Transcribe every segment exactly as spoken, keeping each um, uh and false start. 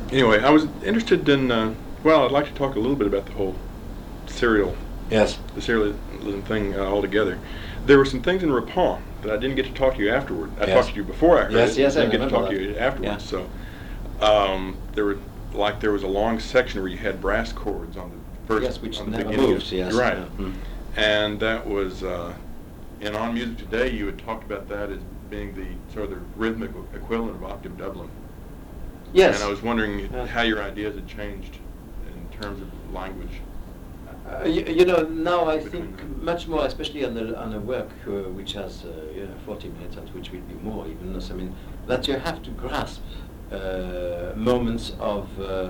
Anyway, I was interested in. Uh, well, I'd like to talk a little bit about the whole serial, Yes. the serialism thing uh, altogether. There were some things in Rapon that I didn't get to talk to you afterward. I Yes. talked to you before I heard Yes, it. yes, I I didn't get to remember talk to that. you afterwards. Yeah. So um, there were like there was a long section where you had brass chords on the first. Yes, which on the never beginning of- moves, yes. Right. Yeah. Mm. And that was, uh, and on Music Today, you had talked about that as being the sort of the rhythmic equivalent of Octave Dublin. Yes. And I was wondering Yeah. how your ideas had changed in terms of language. Uh, you, you know, now I Between think them. much more, especially on the on a work uh, which has uh, you know, forty minutes and which will be more even. So, I mean, that you have to grasp uh, moments of uh,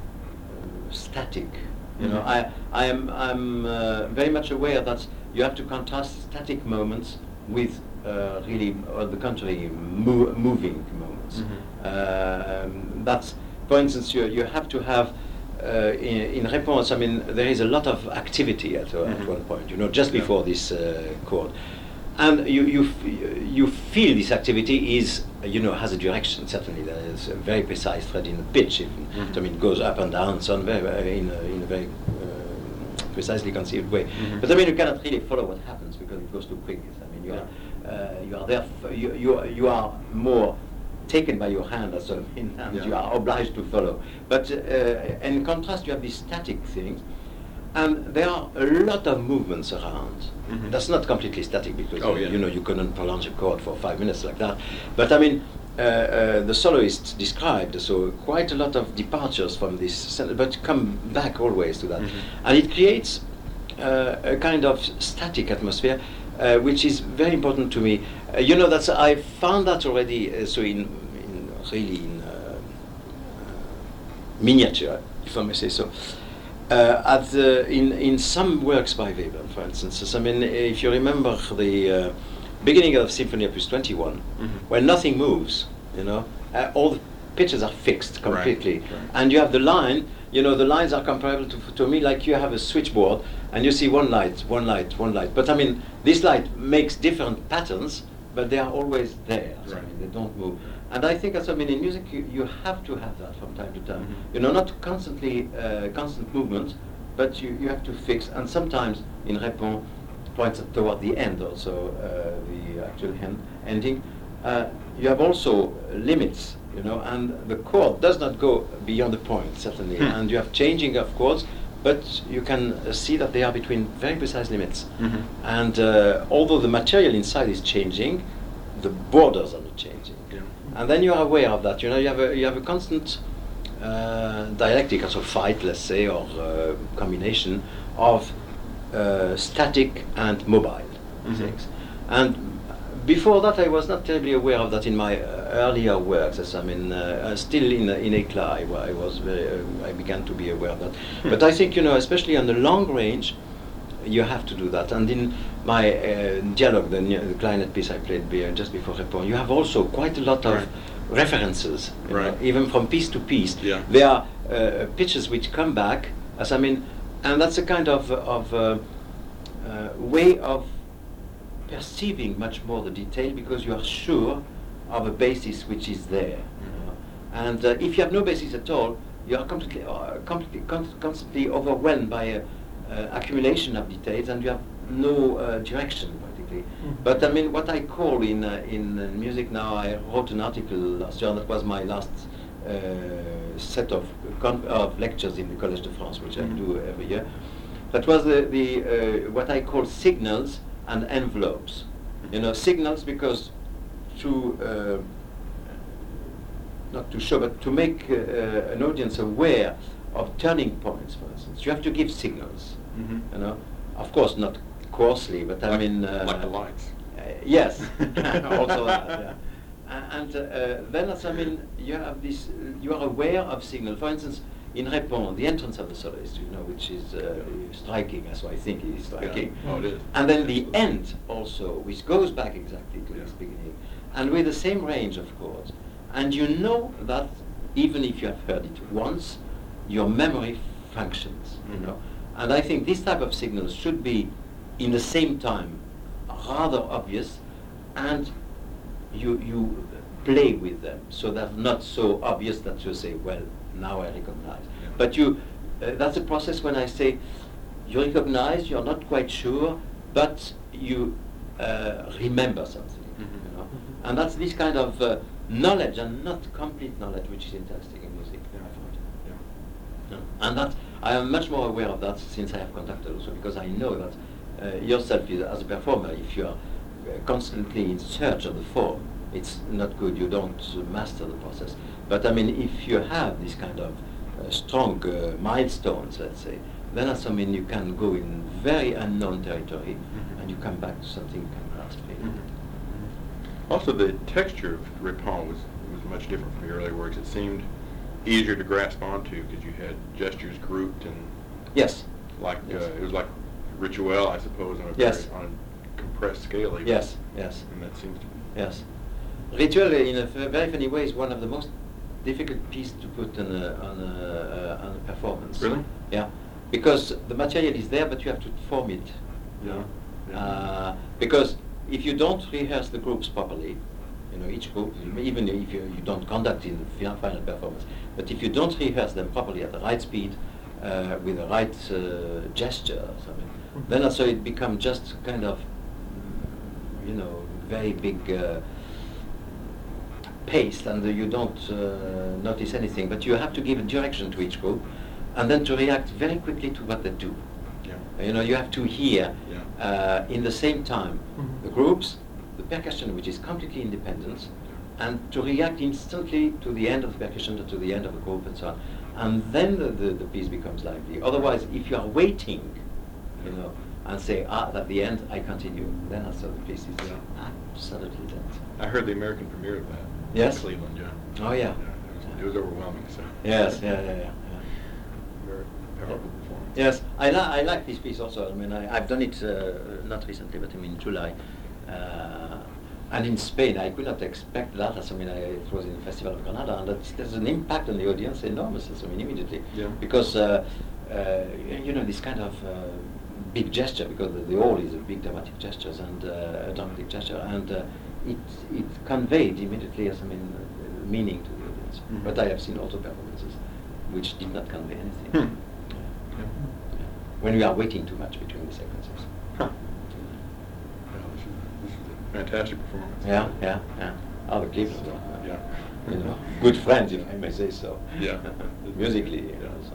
static. You know, Mhm. I I am I'm uh, very much aware that you have to contrast static moments with uh, really, on the contrary, mo- moving moments. Mhm. Um, that's, for instance, you you have to have. Uh, in, in response, I mean, there is a lot of activity at, uh, at Mhm. one point, you know, just Yeah. before this uh, chord. And you, you, f- you feel this activity is, uh, you know, has a direction, certainly. There is a very precise thread in the pitch, even. Mhm. So, I mean, it goes up and down, so on, very, very, in, a, in a very uh, precisely conceived way. Mhm. But, I mean, you cannot really follow what happens because it goes too quick. I mean, you are, uh, you are there, f- you, you, are- you are more taken by your hand, as a in hand, Yeah. you are obliged to follow. But uh, in contrast, you have these static things, and there are a lot of movements around. Mhm. That's not completely static because Oh, uh, yeah. you know you couldn't prolong a chord for five minutes like that. But I mean, uh, uh, the soloist described so quite a lot of departures from this, cen- but come back always to that, Mhm. and it creates uh, a kind of static atmosphere, uh, which is very important to me. Uh, you know, that's I found that already. Uh, so in, in really in uh, uh, miniature, if I may say so. Uh, at the, in in some works by Webern, for instance. So, I mean, if you remember the uh, beginning of Symphony Opus twenty-one, Mhm. where nothing moves, you know, uh, all the pitches are fixed completely, Right, right. and you have the line. You know, the lines are comparable to, to me like you have a switchboard, and you see one light, one light, one light. But I mean, this light makes different patterns, but they are always there. So, I Right. mean, they don't move. And I think, as I mean, in music, you, you have to have that from time to time. Mhm. You know, not constantly uh, constant movement, but you, you have to fix. And sometimes in Répond, for instance, toward the end also, uh, the actual end, ending, uh, you have also limits. You know, and the chord does not go beyond the point, certainly. Hmm. And you have changing of chords, but you can uh, see that they are between very precise limits. Mhm. And uh, although the material inside is changing, the borders are not changing. Yeah. And then you are aware of that. You know, you have a you have a constant uh, dialectic, also fight, let's say, or uh, combination of uh, static and mobile Mhm. things. And before that, I was not terribly aware of that in my uh, earlier works. As I mean, uh, uh, still in in Éclat, I, wa- I was very, uh, I began to be aware of that. Hmm. But I think, you know, especially on the long range, you have to do that. And in my uh, dialogue, the, ne- the clarinet piece I played be, uh, just before Répond, you have also quite a lot of Right. references, you know, Right. even from piece to piece. Yeah. There are uh, pitches which come back, as I mean, and that's a kind of of uh, uh, way of perceiving much more the detail because you are sure of a basis which is there. You know? And uh, if you have no basis at all, you are completely, uh, completely con- constantly overwhelmed by a uh, accumulation of details, and you have no uh, direction practically. Mhm. But I mean, what I call in uh, in uh, music now, I wrote an article last year, and that was my last uh, set of con- of lectures in the Collège de France, which Mhm. I do every year. That was the, the uh, what I call signals and envelopes. You know, signals because to uh, not to show, but to make uh, uh, an audience aware of turning points, for instance, you have to give signals. Mhm. You know, of course not coarsely, but I Like- mean uh, like the lights. uh, yes, also that. Yeah. A- And uh, then, as I mean, you have this. You are aware of signal. For instance, in Répond, the entrance of the soloist, you know, which is uh, striking, as I think it is striking. Yeah. Oh, it is. And then the end also, which goes back exactly to Yeah. this beginning, and with the same range of chords. And you know that even if you have heard it once, your memory functions. Mhm. You know, and I think this type of signals should be, in the same time, rather obvious, and you you play with them, so they're not so obvious that you say, well, now I recognize. Yeah. But you, uh, that's a process when I say, you recognize, you're not quite sure, but you uh, remember something, Mhm. you know? And that's this kind of uh, knowledge, and not complete knowledge, which is interesting in music. Yeah. I find. Yeah. Yeah. And that I am much more aware of that since I have conducted also, because I know that uh, yourself is, as a performer, if you are uh, constantly in search of the form, it's not good. You don't uh, master the process. But I mean, if you have this kind of uh, strong uh, milestones, let's say, then as I mean, you can go in very unknown territory, Mhm. and you come back to something you can grasp. really. Mhm. Mhm. Also, the texture of Ripon was, was much different from your earlier works. It seemed easier to grasp onto because you had gestures grouped and Yes. like Yes. uh, it was like rituel, I suppose, on a Yes. very, on a compressed scale. Even. Yes. Yes. And that seems to be. Yes. Ritual, in a f- very funny way, is one of the most difficult pieces to put on a, on a, uh, on a performance. Really? Yeah. Because the material is there, but you have to form it. You Yeah. know? Yeah. Uh, because if you don't rehearse the groups properly, you know, each group, even if you, you don't conduct in the fi- final performance, but if you don't rehearse them properly at the right speed, uh, with the right uh, gesture or something, Mhm. then also it becomes just kind of, mm, you know, very big uh, pace, and uh, you don't uh, notice anything. But you have to give a direction to each group, and then to react very quickly to what they do. Yeah. You know, you have to hear Yeah. uh, in the same time Mhm. the groups, the percussion, which is completely independent, and to react instantly to the end of the percussion, to the end of the group, and so on. And then the, the, the piece becomes lively. Otherwise, if you are waiting, you know, and say, ah, at the end, I continue, then also the piece is uh, absolutely dead. I heard the American premiere of that. Yes? In Cleveland, yeah. Oh, yeah. Yeah, it, was, it was overwhelming. So. Yes, yeah, yeah, yeah. yeah. Very powerful performance. Yes, I, li- I like this piece also. I mean, I, I've done it uh, not recently, but I mean, in July. Uh, and in Spain, I could not expect that. As I mean, I, it was in the Festival of Granada, and that's, there's an impact on the audience enormous. I mean, immediately. Yeah. Because, uh, uh, you know, this kind of uh, big gesture, because the, the all is a big dramatic gestures and uh, a dramatic gesture, and uh, it it conveyed immediately, as I mean, uh, meaning to the audience. Mhm. But I have seen also performances which did not convey anything. Hmm. Yeah. Yeah. When we are waiting too much between the sequences. Huh. Well, this is, this is a fantastic performance. Yeah, yeah, yeah. Other Cleveland, uh, Yeah. you know, good friends, if I may say so. Yeah. Musically, you Yeah. know, so.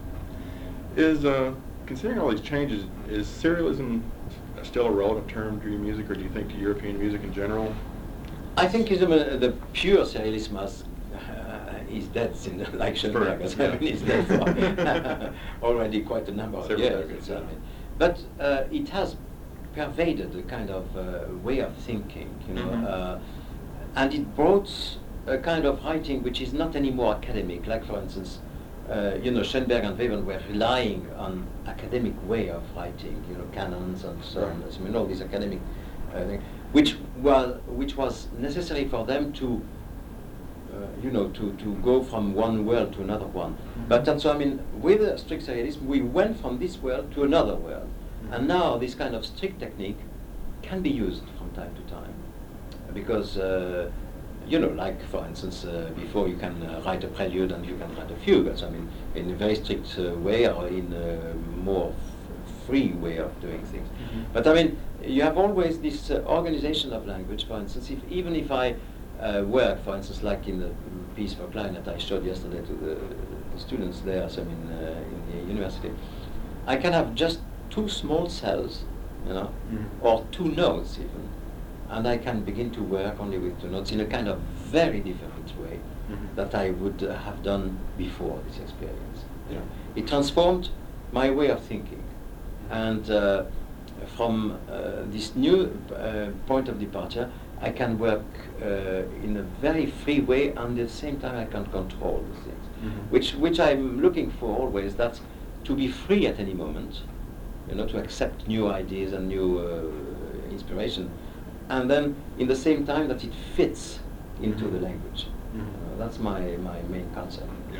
Is, uh, considering all these changes, is serialism still a relevant term to your music, or do you think to European music in general? I think is, uh, the pure serialism has, uh, is dead since, like Schoenberg, as I Yeah. mean, is dead for already quite a number of Several years. decades, it's, I yeah. mean. But uh, it has pervaded a kind of uh, way of thinking, you know, Mhm. uh, and it brought a kind of writing which is not anymore academic. Like, for instance, uh, you know, Schoenberg and Webern were relying on academic way of writing, you know, canons and so on. Right. I mean, all these academic uh, thing, which was which was necessary for them to, uh, you know, to, to go from one world to another one. Mhm. But and so I mean, with uh, strict serialism, we went from this world to another world, Mhm. and now this kind of strict technique can be used from time to time, because. Uh, you know, like for instance, uh, before you can uh, write a prelude and you can write a fugue. So I mean, in a very strict uh, way or in a more f- free way of doing things. Mhm. But I mean, you have always this uh, organization of language. For instance, if even if I uh, work, for instance, like in the piece for clarinet I showed yesterday to the, the students there, so I mean, uh, in the university, I can have just two small cells, you know, Mhm. or two notes even. And I can begin to work only with two notes in a kind of very different way Mhm. that I would uh, have done before this experience. Yeah. It transformed my way of thinking. And uh, from uh, this new uh, point of departure, I can work uh, in a very free way, and at the same time I can control the things. Mhm. Which, which I'm looking for always, that's to be free at any moment, you know, to accept new ideas and new uh, inspiration. And then, in the same time, that it fits into Mhm. the language. Mhm. Uh, that's my, my main concept. Yeah.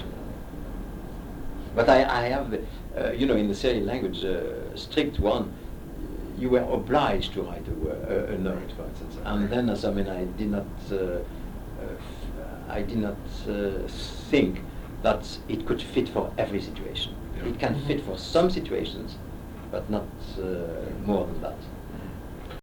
But I, I have, uh, you know, in the serial language, uh, strict one, you were obliged to write a, word, a, a note, for instance. And then, as I mean, I did not uh, f- I did not uh, think that it could fit for every situation. Yeah. It can fit for some situations, but not uh, more than that.